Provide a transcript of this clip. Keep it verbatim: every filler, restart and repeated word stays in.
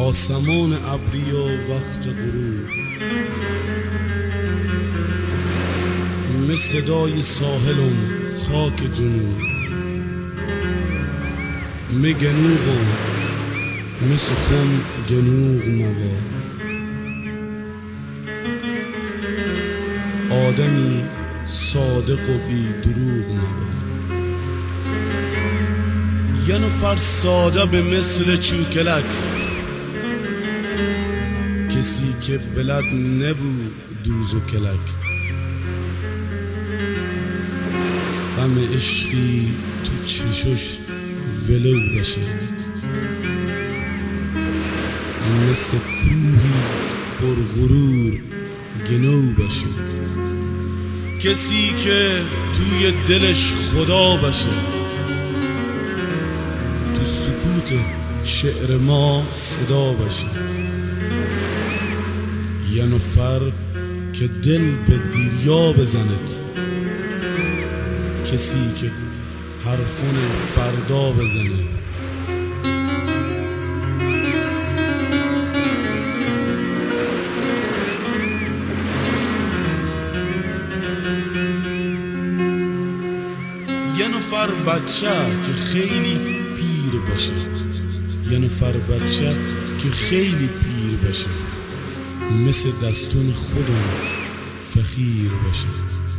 آسمان ابری و وقت غروب، مثل صدای ساحلم خاک جنوب، می گنوغم مثل خون گنوغ موا، آدمی صادق و بی دروغ موا. یه نفر ساده به مثل چوکلک، کسی که بلد نبود دوز و کلک، غم عشقی تو چشش ولو بشه، مثل کوهی پر غرور گنو بشه، کسی که توی دلش خدا بشه، تو سکوت شعر ما صدا بشه. یه نفر که دل به دیریا بزند، کسی که حرفون فردا بزنه، یه نفر بچه که خیلی پیر باشه، یه نفر بچه که خیلی پیر باشه، مثل دستون خودم فقیر باشه.